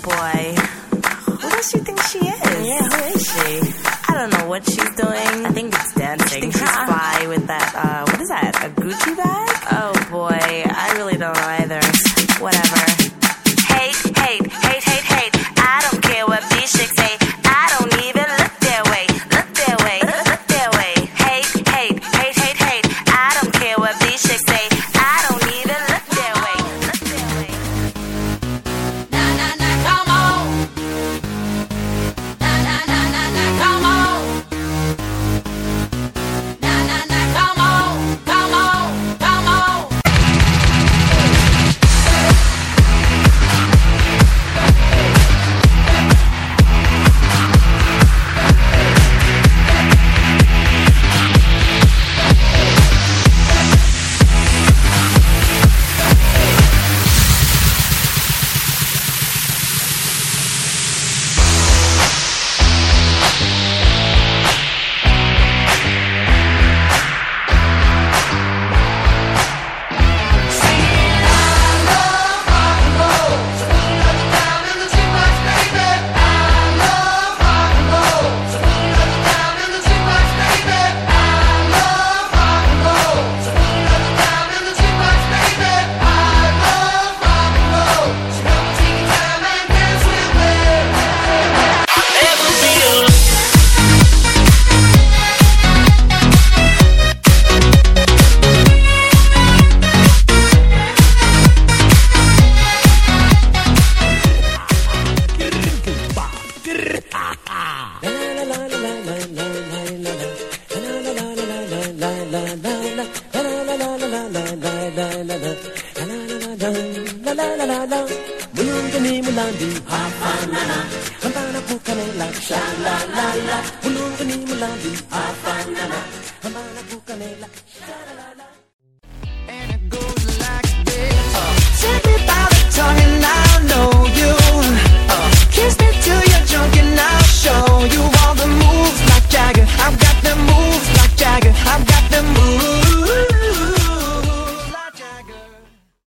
boy. Who does she think she is? Yeah, who is she? I don't know what she's doing. I think it's dancing. I think she's fly with that, what is that, a Gucci bag? Oh boy, I really don't know either. Whatever. Hate, hate, hate, hate, hate. I don't care what these chicks say. I don't even look their way. Look their way. Look their way. Hate, hate, hate, hate, hate. I don't care what these chicks say. I don't even look their way. Look their way. Na na na, come on. Na na na na na, come on. Na na na, come on, come on, come on. Mulungani mulandi ha ha na na, hambana kukanela sha la la la. Mulungani mulandi ha ha na na, hambana kukanela sha la la la.